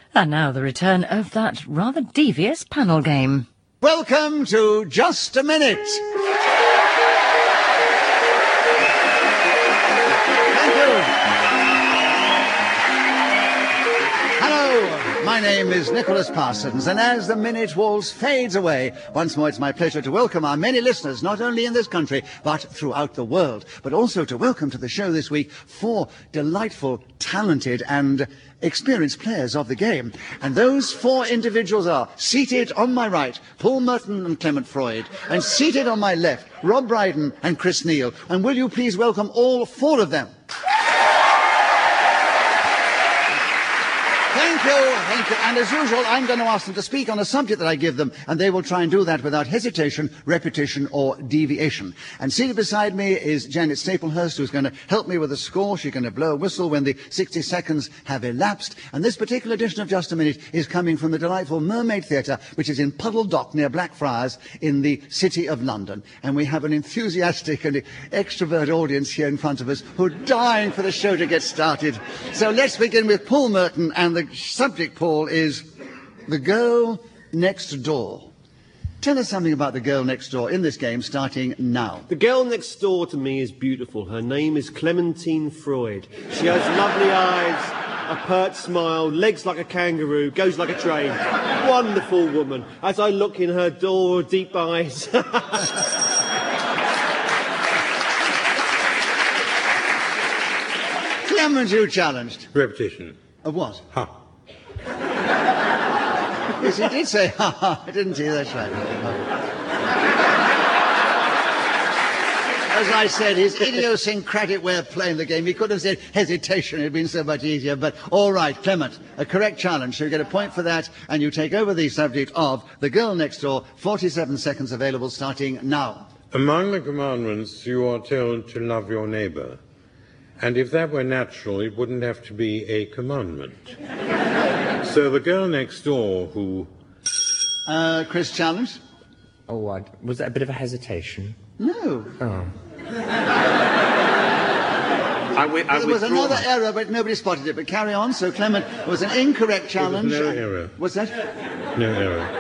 And now the return of that rather devious panel game. Welcome to Just a Minute. Thank you. Hello, my name is Nicholas Parsons, and as the minute waltz fades away, once more it's my pleasure to welcome our many listeners, not only in this country, but throughout the world, but also to welcome to the show this week 4 delightful, talented and experienced players of the game. And those 4 individuals are seated on my right, Paul Merton and Clement Freud, and seated on my left, Rob Brydon and Chris Neal. And will you please welcome all 4 of them? Thank you. And as usual, I'm going to ask them to speak on a subject that I give them, and they will try and do that without hesitation, repetition, or deviation. And seated beside me is Janet Staplehurst, who's going to help me with the score. She's going to blow a whistle when the 60 seconds have elapsed. And this particular edition of Just a Minute is coming from the delightful Mermaid Theatre, which is in Puddle Dock near Blackfriars in the City of London. And we have an enthusiastic and extrovert audience here in front of us who are dying for the show to get started. So let's begin with Paul Merton, and the subject, Paul, is The Girl Next Door. Tell us something about the girl next door in this game, starting now. The girl next door to me is beautiful. Her name is Clementine Freud. She has lovely eyes, a pert smile, legs like a kangaroo, goes like a train. Wonderful woman. As I look in her door, deep eyes. Clement, you challenged. Repetition. Of what? Ha. Yes, he did say ha ha, didn't he? That's right. As I said, his idiosyncratic way of playing the game, he could have said hesitation, it would have been so much easier. But all right, Clement, a correct challenge. So you get a point for that, and you take over the subject of The Girl Next Door. 47 seconds available, starting now. Among the commandments, you are told to love your neighbour. And if that were natural, it wouldn't have to be a commandment. So the girl next door who... Chris, challenge? Oh, was that a bit of a hesitation? No. Oh. There was another error, but nobody spotted it. But carry on. So, Clement, it was an incorrect challenge. There was no error. What's that? No error.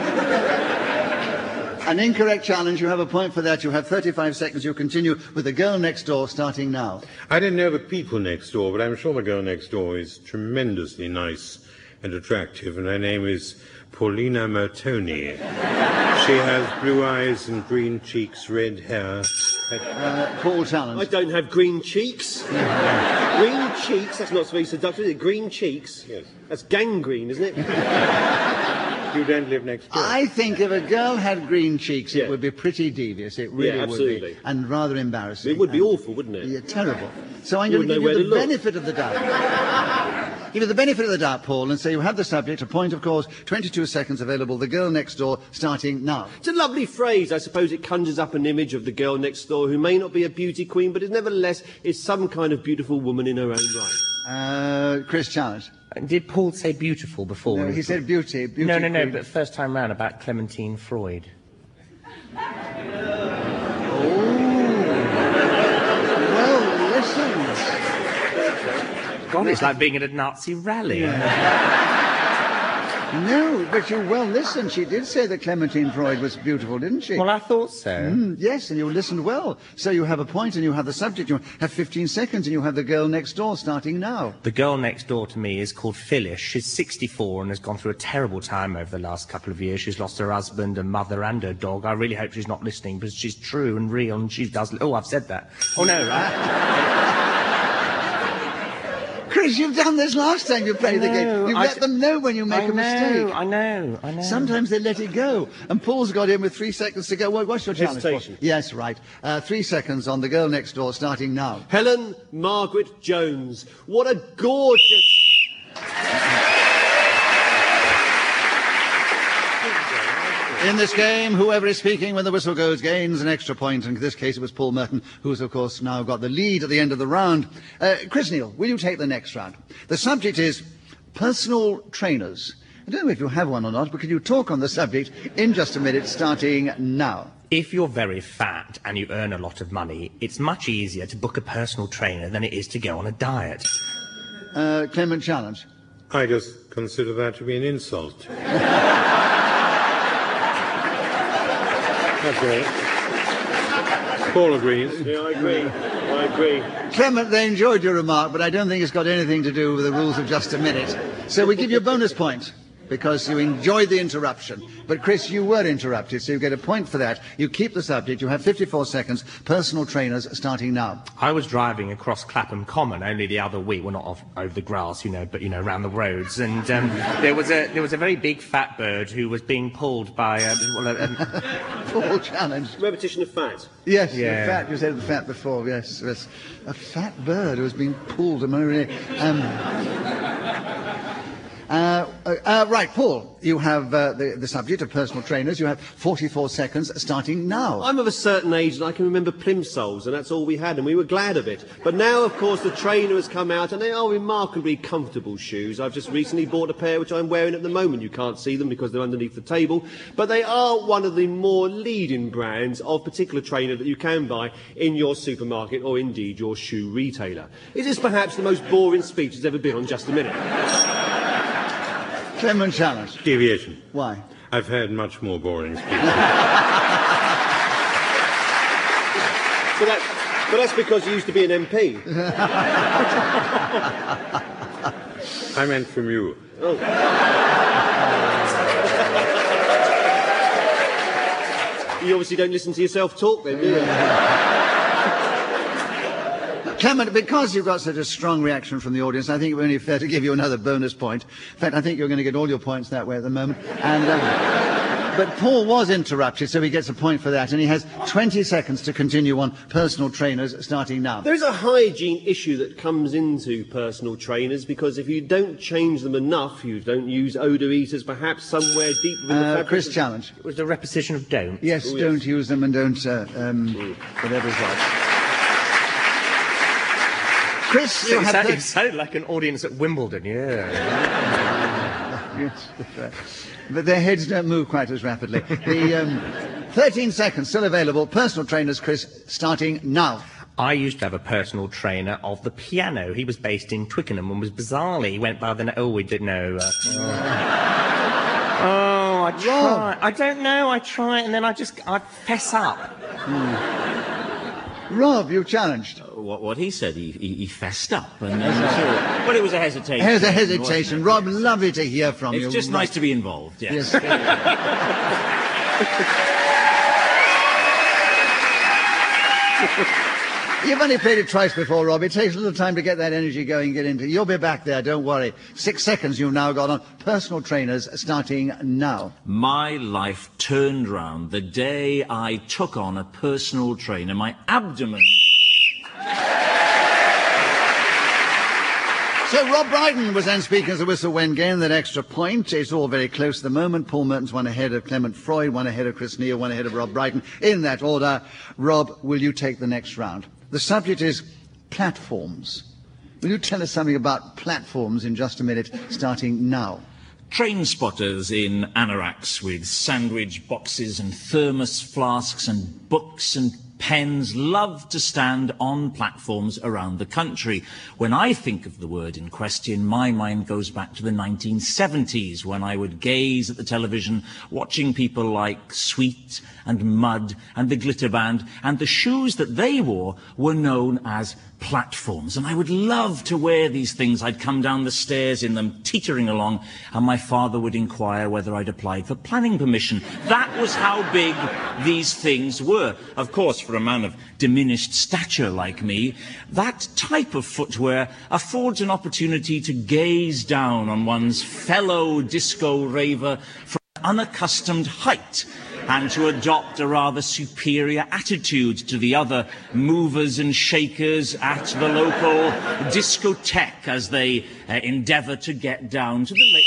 An incorrect challenge. You have a point for that. You have 35 seconds. You continue with The Girl Next Door, starting now. I don't know the people next door, but I'm sure the girl next door is tremendously nice and attractive, and her name is Paulina Mertoni. She has blue eyes and green cheeks, red hair. Paul, challenge. I don't have green cheeks. Green cheeks? That's not very seductive, is it? Green cheeks? Yes. That's gangrene, isn't it? You don't live next door. I think if a girl had green cheeks, it would be pretty devious. It really would be. And rather embarrassing. It would be awful, wouldn't it? Yeah, terrible. So I'm going to give you the benefit of the doubt. Give you the benefit of the doubt, Paul, and say you have the subject. A point, of course, 22 seconds available. The Girl Next Door, starting now. It's a lovely phrase. I suppose it conjures up an image of the girl next door who may not be a beauty queen, but is nevertheless is some kind of beautiful woman in her own right. Chris, challenge. Did Paul say beautiful before? No, he said beauty. No, queen. but first time round about Clementine Freud. Well, listen. God, it's like being at a Nazi rally. No, but you well listened. She did say that Clementine Freud was beautiful, didn't she? Well, I thought so. Yes, and you listened well. So you have a point and you have the subject. You have 15 seconds and you have The Girl Next Door, starting now. The girl next door to me is called Phyllis. She's 64 and has gone through a terrible time over the last couple of years. She's lost her husband, her mother and her dog. I really hope she's not listening because she's true and real and she does... Oh, I've said that. Oh, no, right? Chris, you've done this last time you played the game. You let them know when you make a mistake. I know. Sometimes they let it go. And Paul's got in with 3 seconds to go. What's your challenge? Hesitation. Yes, right. 3 seconds on The Girl Next Door, starting now. Helen Margaret Jones. What a gorgeous... In this game, whoever is speaking when the whistle goes gains an extra point. And in this case, it was Paul Merton, who's, of course, now got the lead at the end of the round. Chris Neal, will you take the next round? The subject is personal trainers. I don't know if you have one or not, but can you talk on the subject in just a minute, starting now? If you're very fat and you earn a lot of money, it's much easier to book a personal trainer than it is to go on a diet. Clement, challenge. I just consider that to be an insult. That's all. Paul agrees. Yeah, I agree. Clement, they enjoyed your remark, but I don't think it's got anything to do with the rules of just a minute. So we give you a bonus point because you enjoyed the interruption. But, Chris, you were interrupted, so you get a point for that. You keep the subject. You have 54 seconds. Personal trainers starting now. I was driving across Clapham Common only the other week. Well, not over the grass, but around the roads. And there was a very big fat bird who was being pulled by Paul challenge. Repetition of fat. Yes, Yeah. the fat. You said the fat before. Yes. A fat bird who was being pulled. Right, Paul, you have the subject of personal trainers. You have 44 seconds starting now. I'm of a certain age and I can remember plimsolls, and that's all we had, and we were glad of it. But now, of course, the trainer has come out, and they are remarkably comfortable shoes. I've just recently bought a pair which I'm wearing at the moment. You can't see them because they're underneath the table. But they are one of the more leading brands of particular trainer that you can buy in your supermarket or indeed your shoe retailer. It is perhaps the most boring speech that's ever been on Just a Minute. Clement challenge. Deviation. Why? I've had much more boring speeches. But that's because you used to be an MP. I meant from you. You obviously don't listen to yourself talk then, do you? Clement, because you've got such a strong reaction from the audience, I think it would only fair to give you another bonus point. In fact, I think you're going to get all your points that way at the moment. But Paul was interrupted, so he gets a point for that, and he has 20 seconds to continue on personal trainers starting now. There is a hygiene issue that comes into personal trainers because if you don't change them enough, you don't use odour eaters, perhaps somewhere deep within the fabric. Chris challenge. It was a repetition of don't. Yes, Oh, yes. don't use them and don't whatever's right. Chris, you have It sounded like an audience at Wimbledon, yeah. Yes, but their heads don't move quite as rapidly. The 13 seconds still available. Personal trainers, Chris, starting now. I used to have a personal trainer of the piano. He was based in Twickenham and was bizarrely, he went by the name, we didn't know. I try. I don't know, I try and then I fess up. Rob, you challenged. What he said, he fessed up. And but it was a hesitation. Here's a wasn't hesitation. it? Rob, lovely to hear from you. It's just nice to be involved, yes. You've only played it twice before, Rob. It takes a little time to get that energy going, get into it. You'll be back there, don't worry. 6 seconds you've now got on. Personal trainers starting now. My life turned round the day I took on a personal trainer. My abdomen... So Rob Brydon was then speaking as the whistle went again, that extra point. It's all very close at the moment. Paul Merton's one ahead of Clement Freud, one ahead of Chris Neal, one ahead of Rob Brydon. In that order, Rob, will you take the next round? The subject is platforms. Will you tell us something about platforms in just a minute, starting now? Train spotters in anoraks with sandwich boxes and thermos flasks and books and pens love to stand on platforms around the country. When I think of the word in question, my mind goes back to the 1970s when I would gaze at the television watching people like Sweet and Mud and the Glitter Band, and the shoes that they wore were known as platforms. And I would love to wear these things. I'd come down the stairs in them, teetering along, and my father would inquire whether I'd applied for planning permission. That was how big these things were. Of course, for a man of diminished stature like me, that type of footwear affords an opportunity to gaze down on one's fellow disco raver from an unaccustomed height, and to adopt a rather superior attitude to the other movers and shakers at the local discotheque as they endeavour to get down to the lake.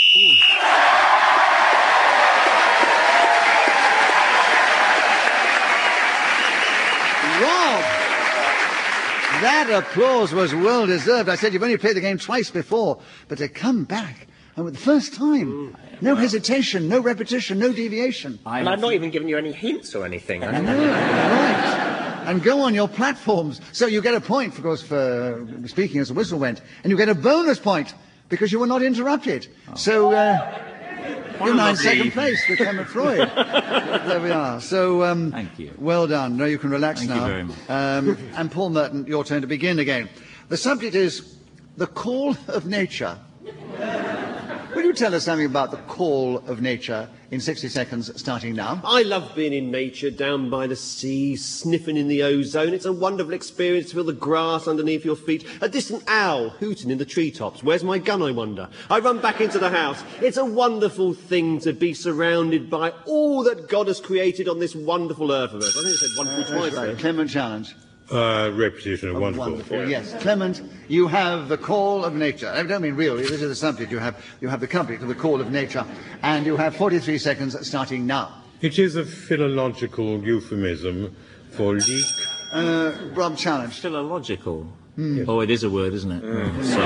Rob! That applause was well deserved. I said you've only played the game twice before, but to come back, and with the first time, no hesitation, no repetition, no deviation. And I've not even given you any hints or anything. I know, right. And go on your platforms. So you get a point, of course, for speaking as the whistle went, and you get a bonus point because you were not interrupted. So you're now in second place with Clement Freud. There we are. So Thank you. Well done. Now you can relax Thank now. you very much. And Paul Merton, your turn to begin again. The subject is the call of nature. Will you tell us something about the call of nature in 60 seconds, starting now? I love being in nature, down by the sea, sniffing in the ozone. It's a wonderful experience to feel the grass underneath your feet. A distant owl hooting in the treetops. Where's my gun, I wonder? I run back into the house. It's a wonderful thing to be surrounded by all that God has created on this wonderful earth of us. I think I said wonderful twice there. Clement challenge. Repetition of wonderful. Wonderful, yeah. yes. Clement, you have the call of nature. I don't mean really, this is the subject. You have the subject of the call of nature, and you have 43 seconds starting now. It is a philological euphemism for leak. Rob, challenge. Philological. Oh, it is a word, isn't it? Sorry.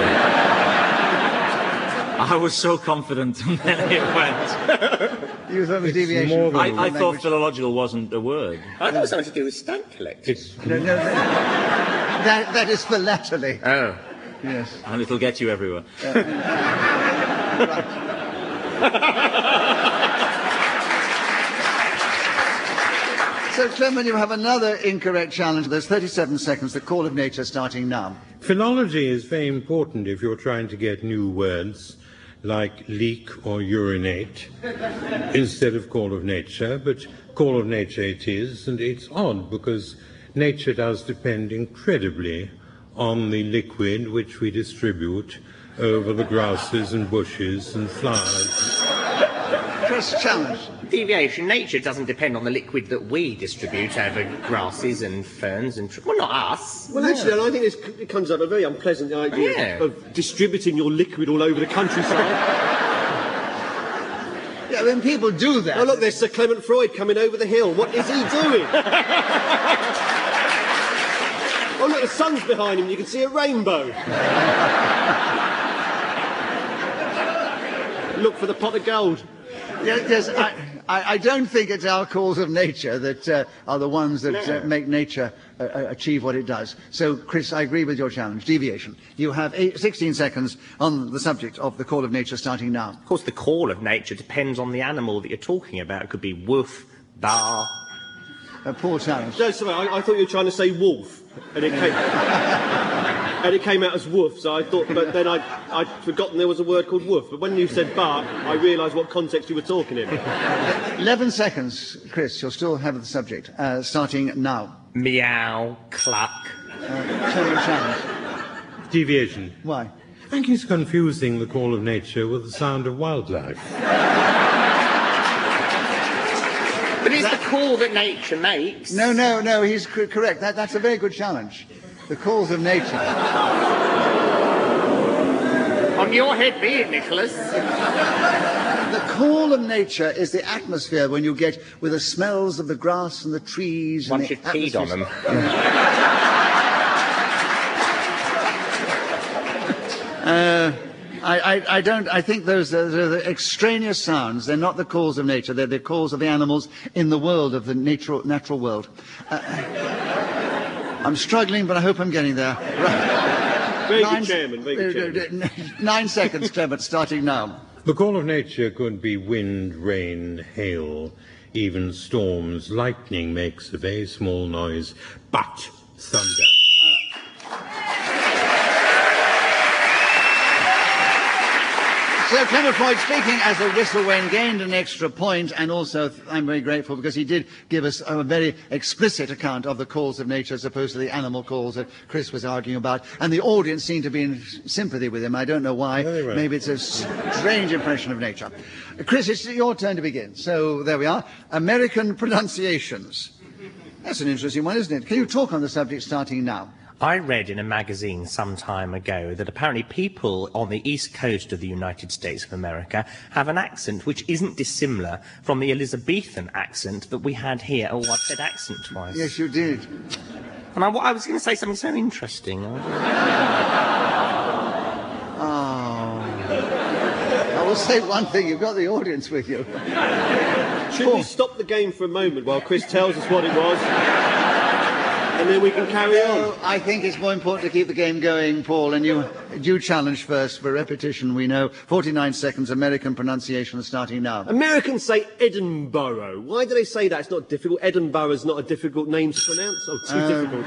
I was so confident, and then it went. You thought it was deviation. more than- I thought philological wasn't a word. I thought it was something to do with stamp collecting. It's No, that is philately. Oh. Yes. And it'll get you everywhere. So, Clement, you have another incorrect challenge. There's 37 seconds. The call of nature starting now. Philology is very important if you're trying to get new words like leak or urinate instead of call of nature, but call of nature it is, and it's odd because nature does depend incredibly on the liquid which we distribute over the grasses and bushes and flowers. Chris, challenge. Deviation. Nature doesn't depend on the liquid that we distribute over grasses and ferns and... Well, not us. Well, actually, I think it comes up a very unpleasant idea Yeah. of distributing your liquid all over the countryside. Yeah, when people do that... Oh, look, there's Sir Clement Freud coming over the hill. What is he doing? Oh, look, the sun's behind him. You can see a rainbow. Look for the pot of gold. Yes, I don't think it's our calls of nature that are the ones that make nature achieve what it does. So, Chris, I agree with your challenge. Deviation. You have 16 seconds on the subject of the call of nature starting now. Of course, the call of nature depends on the animal that you're talking about. It could be wolf, bar... Paul, challenge. No, sorry, I thought you were trying to say wolf, and it came out as woof. So I thought, but then I'd forgotten there was a word called woof. But when you said bark, I realised what context you were talking in. 11 seconds, Chris. You'll still have the subject starting now. Meow, cluck. Clement, challenge. Deviation. Why? I think he's confusing the call of nature with the sound of wildlife. But it's the call that nature makes. No, he's correct. That's a very good challenge. The calls of nature. On your head be it, Nicholas. The call of nature is the atmosphere when you get with the smells of the grass and the trees. Once and you've the peed on atmospheres. them. I think those are the extraneous sounds. They're not the calls of nature. They're the calls of the animals in the world, of the natural world. I'm struggling, but I hope I'm getting there. Right. Very good chairman, very good chairman. 9 seconds, Clement, starting now. The call of nature could be wind, rain, hail, even storms. Lightning makes a very small noise, but thunder. So Clement Freud speaking as a whistle-when gained an extra point, and also I'm very grateful because he did give us a very explicit account of the calls of nature as opposed to the animal calls that Chris was arguing about, and the audience seemed to be in sympathy with him. I don't know why. Very right. Maybe it's a strange impression of nature. Chris, it's your turn to begin. So there we are. American pronunciations. That's an interesting one, isn't it? Can you talk on the subject starting now? I read in a magazine some time ago that apparently people on the east coast of the United States of America have an accent which isn't dissimilar from the Elizabethan accent that we had here. Oh, I've said accent twice. Yes, you did. And I was going to say something so interesting. Oh. I will say one thing. You've got the audience with you. Should we stop the game for a moment while Chris tells us what it was? and then we can carry on. No, I think it's more important to keep the game going, Paul, and you challenge first. For repetition, we know. 49 seconds, American pronunciation starting now. Americans say Edinburgh. Why do they say that? It's not difficult. Edinburgh is not a difficult name to pronounce. Oh, too difficult.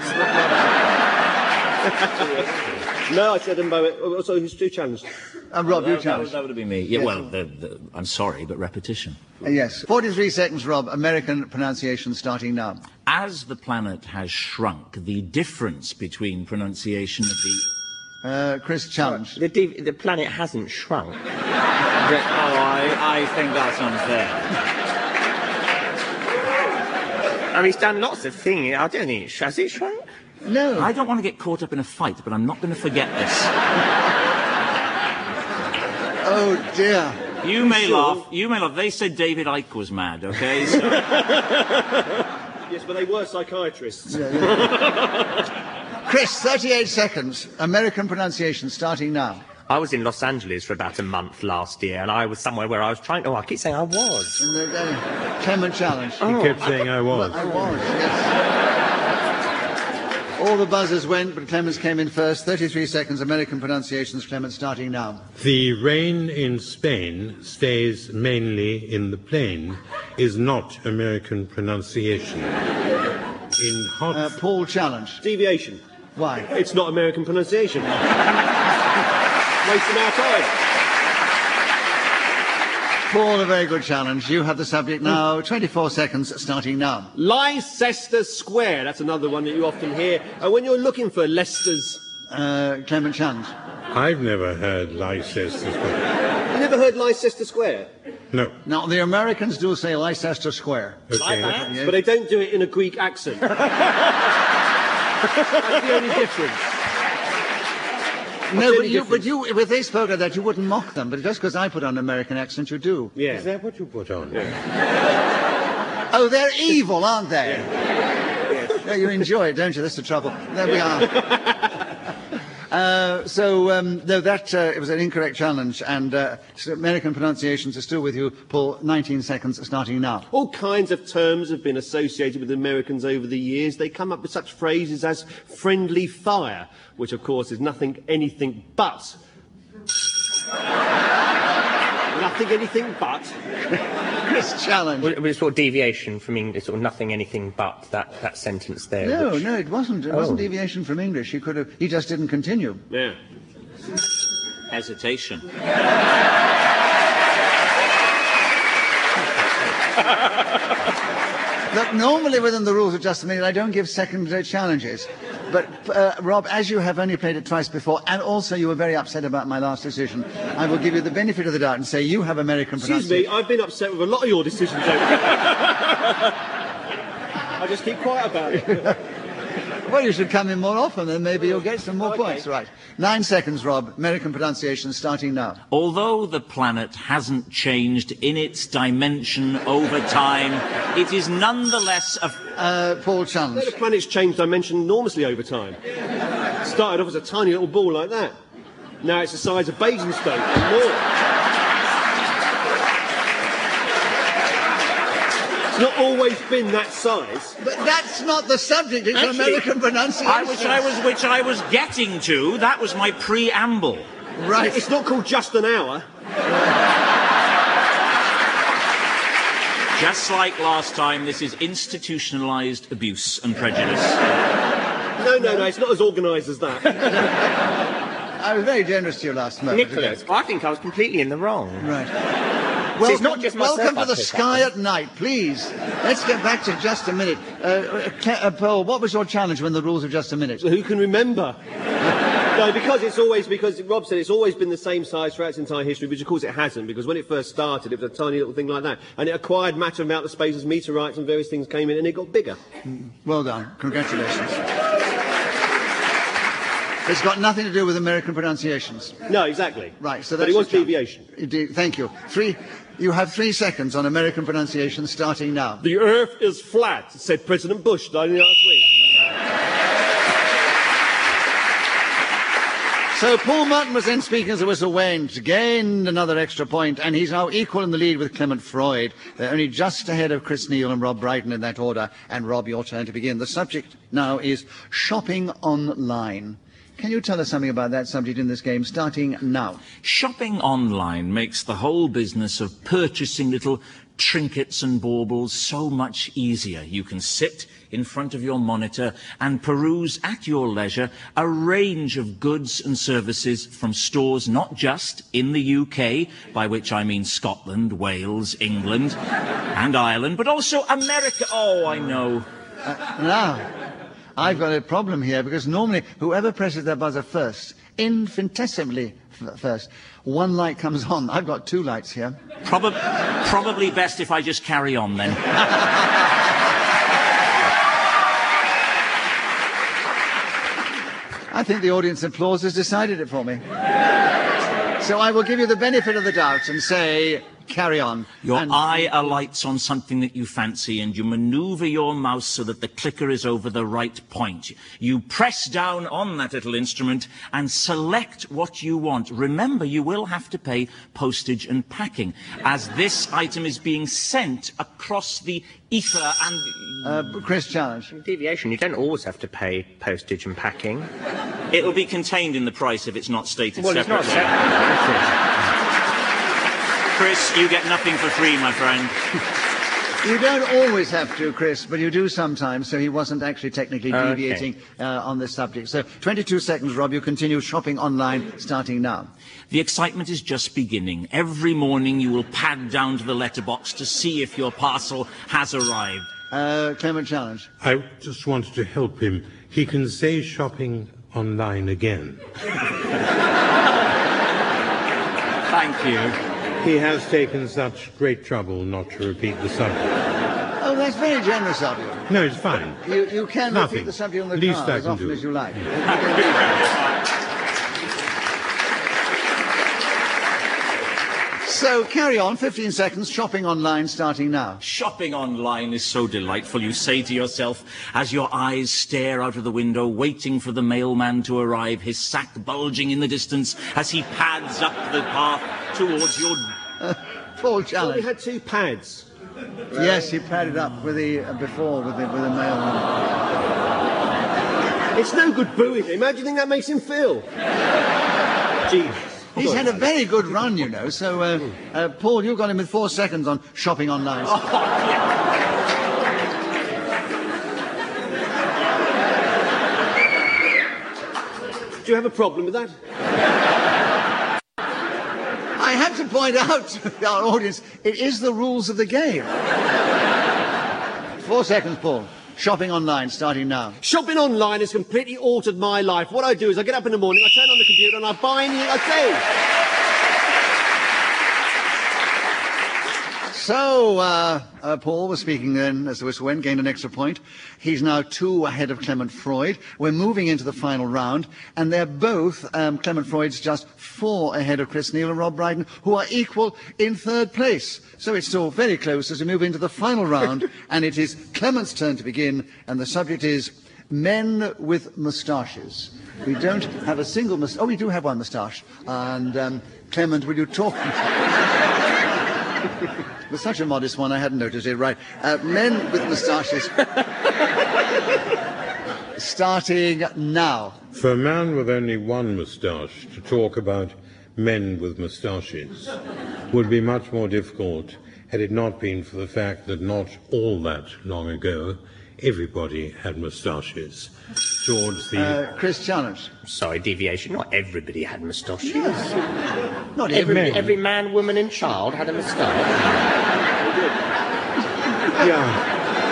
No, I said Edinburgh. So who's challenged? Rob, you challenge. That would have been me. Yeah, well, I'm sorry, but repetition. Yes. 43 seconds, Rob. American pronunciation starting now. As the planet has shrunk, the difference between pronunciation of the... Chris, challenge. The planet hasn't shrunk. I think that's unfair. I mean, it's done lots of things. I don't think has it shrunk? No. I don't want to get caught up in a fight, but I'm not going to forget this. Oh, dear. You may laugh. They said David Icke was mad, okay? So... Yes, but they were psychiatrists. Chris, 38 seconds. American pronunciation starting now. I was in Los Angeles for about a month last year, and I was somewhere where I was trying... Oh, I keep saying I was. In the Clement challenge. He kept saying I was. I was, yes. All the buzzers went, but Clemens came in first. 33 seconds. American pronunciations, Clemens, starting now. The rain in Spain stays mainly in the plain is not American pronunciation. In hot... Paul, challenge. Deviation. Why? It's not American pronunciation. Wasting our time. Paul, a very good challenge. You have the subject now. 24 seconds, starting now. Leicester Square. That's another one that you often hear. And when you're looking for Leicester's... Clement challenge. I've never heard Leicester Square. You never heard Leicester Square? No. Now, the Americans do say Leicester Square. Okay. Yes. But they don't do it in a Greek accent. That's the only difference. No, but you, if they spoke like that, you wouldn't mock them. But just because I put on an American accent, you do. Yeah. Is that what you put on? Yeah. Oh, they're evil, aren't they? Yeah, you enjoy it, don't you? That's the trouble. There we are. No, that it was an incorrect challenge, and so American pronunciations are still with you. Paul, 19 seconds, starting now. All kinds of terms have been associated with Americans over the years. They come up with such phrases as friendly fire, which of course is anything but. Anything but. This challenge. Well, it was sort of deviation from English, sort of nothing, anything but that sentence there. No, it wasn't. It wasn't deviation from English. He just didn't continue. Yeah. Hesitation. Look, normally within the rules of just a minute, I don't give second challenges. But, Rob, as you have only played it twice before, and also you were very upset about my last decision, I will give you the benefit of the doubt and say you have American pronunciation. Excuse me, I've been upset with a lot of your decisions over I just keep quiet about it. Well, you should come in more often, then maybe you'll get some more points. Right. 9 seconds, Rob. American pronunciation starting now. Although the planet hasn't changed in its dimension over time, it is nonetheless a... Paul, challenge. The planet's changed dimension enormously over time. It started off as a tiny little ball like that. Now it's the size of Basingstoke and more. It's not always been that size. But that's not the subject. It's Actually, American pronunciation. which I was getting to. That was my preamble. Right. It's not called just an hour. Just like last time, this is institutionalised abuse and prejudice. No, it's not as organised as that. I was very generous to you last month. Nicholas, I think I was completely in the wrong. Right. So it's not just myself welcome to I the pick sky up. at night, please. Let's get back to just a minute. Paul, what was your challenge when the rules of just a minute? Who can remember? No, because Rob said it's always been the same size throughout its entire history, which of course it hasn't, because when it first started, it was a tiny little thing like that, and it acquired matter amount of space as meteorites and various things came in, and it got bigger. Well done. Congratulations. It's got nothing to do with American pronunciations. No, exactly. Right, so but that's it was your deviation. Thank you. You have 3 seconds on American pronunciation starting now. The Earth is flat, said President Bush only last week. So Paul Merton was then speaking as the whistle went, gained another extra point, and he's now equal in the lead with Clement Freud. They're only just ahead of Chris Neal and Rob Brighton in that order. And Rob, your turn to begin. The subject now is shopping online. Can you tell us something about that subject in this game, starting now? Shopping online makes the whole business of purchasing little trinkets and baubles so much easier. You can sit in front of your monitor and peruse at your leisure a range of goods and services from stores not just in the UK, by which I mean Scotland, Wales, England and Ireland, but also America. Oh, I know. Now, I've got a problem here, because normally whoever presses their buzzer first, infinitesimally first, one light comes on. I've got two lights here. Probably best if I just carry on then. I think the audience applause has decided it for me. So I will give you the benefit of the doubt and say, carry on. Your eye alights on something that you fancy and you maneuver your mouse so that the clicker is over the right point. You press down on that little instrument and select what you want. Remember, you will have to pay postage and packing, as this item is being sent across the ether and... Chris, challenge. Deviation, you don't always have to pay postage and packing. It'll be contained in the price if it's not stated Well, separately. it's not separate, is it? Chris, you get nothing for free, my friend. You don't always have to, Chris, but you do sometimes, so he wasn't actually technically deviating on this subject. So 22 seconds, Rob. You continue shopping online, starting now. The excitement is just beginning. Every morning you will pad down to the letterbox to see if your parcel has arrived. Clement, challenge. I just wanted to help him. He can say shopping online again. Thank you. He has taken such great trouble not to repeat the subject. Oh, that's very generous of you. No, it's fine. You can Nothing. repeat the subject on the Least card I as can often do. as you like. So carry on, 15 seconds, shopping online, starting now. Shopping online is so delightful, you say to yourself, as your eyes stare out of the window, waiting for the mailman to arrive, his sack bulging in the distance as he pads up the path towards your... Paul, Well, we challenge. had two pads. Yes, he padded up with the before with the mailman. It's no good booing him. How do you think that makes him feel? Jesus. He's had a very good run, you know. So, Paul, you got him with 4 seconds on shopping online. Do you have a problem with that? I have to point out to our audience, it is the rules of the game. 4 seconds, Paul. Shopping online, starting now. Shopping online has completely altered my life. What I do is I get up in the morning, I turn on the computer and I buy anything I see. So, Paul was speaking then as the whistle went, gained an extra point. He's now 2 ahead of Clement Freud. We're moving into the final round, and they're both, Clement Freud's just 4 ahead of Chris Neal and Rob Brighton, who are equal in 3rd place. So it's still very close as we move into the final round, and it is Clement's turn to begin, and the subject is men with moustaches. We don't have a single moustache. Oh, we do have one moustache. And, Clement, will you talk? With such a modest one, I hadn't noticed it. Right. Men with moustaches. Starting now. For a man with only one moustache to talk about men with moustaches would be much more difficult had it not been for the fact that not all that long ago everybody had moustaches. Towards the... Chris, challenge. Sorry, deviation. Not everybody had moustaches. Not Every man, woman and child had a moustache. Yeah.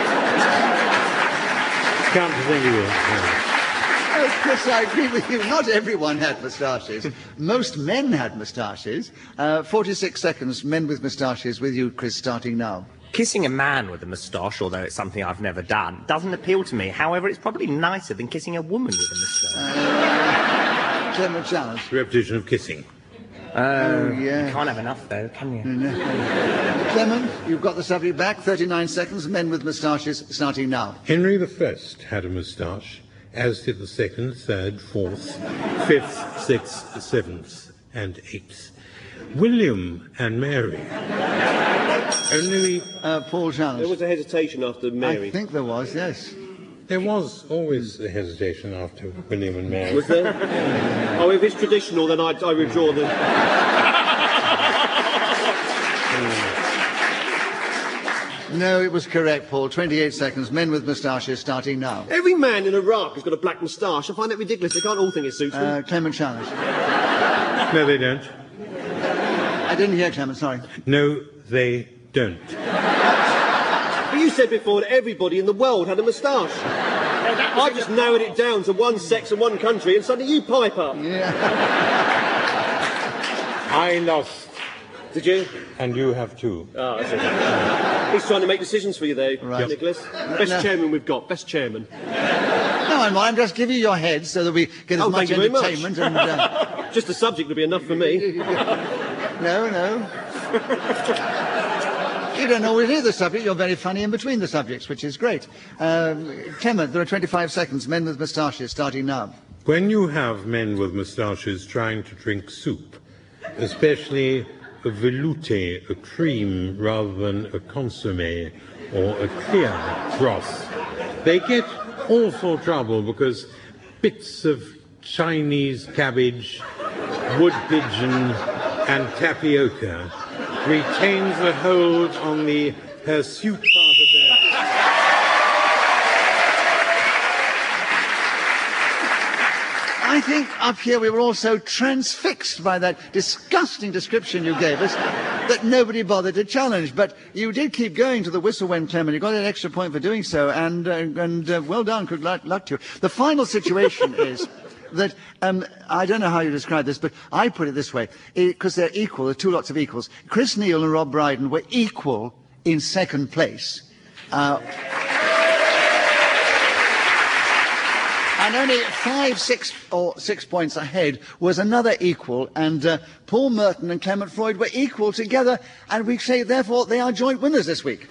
Can't think of it. Yeah. Oh, Chris, I agree with you. Not everyone had moustaches. Most men had moustaches. 46 seconds, men with moustaches with you, Chris, starting now. Kissing a man with a moustache, although it's something I've never done, doesn't appeal to me. However, it's probably nicer than kissing a woman with a moustache. Clement, challenge. Repetition of kissing. Oh, yeah. You can't have enough, though, can you? Clement, you've got the subject back. 39 seconds, men with moustaches, starting now. Henry I had a moustache, as did the second, third, fourth, fifth, sixth, seventh, and eighth. William and Mary. Only Paul challenge. There was a hesitation after Mary. I think there was, yes. there was always a hesitation after William and Mary. Was there? Oh, if it's traditional, then I withdraw the... No, it was correct, Paul. 28 seconds. Men with moustaches starting now. Every man in Iraq has got a black moustache. I find that ridiculous. They can't all think it suits them. Clement challenge. No, they don't. I didn't hear Clement, sorry. No, they don't. But you said before that everybody in the world had a moustache. I just narrowed it down to one sex and one country, and suddenly you pipe up. Yeah. I lost, Did you? and you have too. Oh, that's okay. He's trying to make decisions for you there, Right. Nicholas. Best chairman we've got. Best chairman. No, I'm just giving you your head so that we get as Oh, much thank you very much. entertainment and... Just the subject would be enough for me. No. You don't always hear the subject. You're very funny in between the subjects, which is great. Clement, there are 25 seconds. Men with moustaches starting now. When you have men with moustaches trying to drink soup, especially a velouté, a cream rather than a consommé or a clear broth, they get awful trouble because bits of Chinese cabbage, wood pigeon and tapioca retains a hold on the hirsute part of their... I think up here we were all so transfixed by that disgusting description you gave us that nobody bothered to challenge. But you did keep going to the whistle when Clement. You got an extra point for doing so, and well done. Good luck to you. The final situation is that I don't know how you describe this, but I put it this way, because they're equal. There are two lots of equals. Chris Neal and Rob Brydon were equal in second place. And only 6 points ahead was another equal, and Paul Merton and Clement Freud were equal together, and we say, therefore, they are joint winners this week.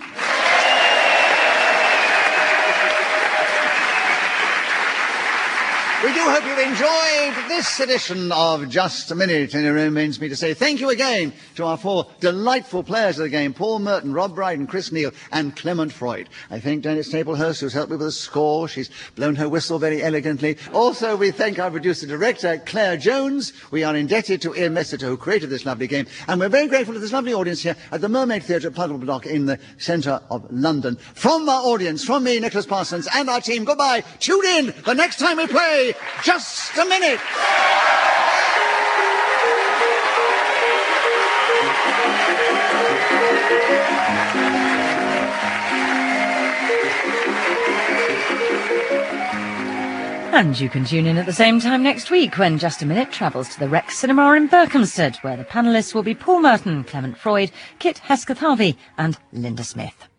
We do hope you've enjoyed this edition of Just a Minute, and it remains me to say thank you again to our four delightful players of the game, Paul Merton, Rob Brydon, Chris Neal and Clement Freud. I thank Dennis Staplehurst, who's helped me with the score. She's blown her whistle very elegantly. Also, we thank our producer-director, Claire Jones. We are indebted to Ian Messiter, who created this lovely game, and we're very grateful to this lovely audience here at the Mermaid Theatre at Puddle Block in the centre of London. From our audience, from me, Nicholas Parsons, and our team, goodbye. Tune in the next time we play Just a Minute. And you can tune in at the same time next week when Just a Minute travels to the Rex Cinema in Berkhamsted, where the panellists will be Paul Merton, Clement Freud, Kit Hesketh-Harvey and Linda Smith.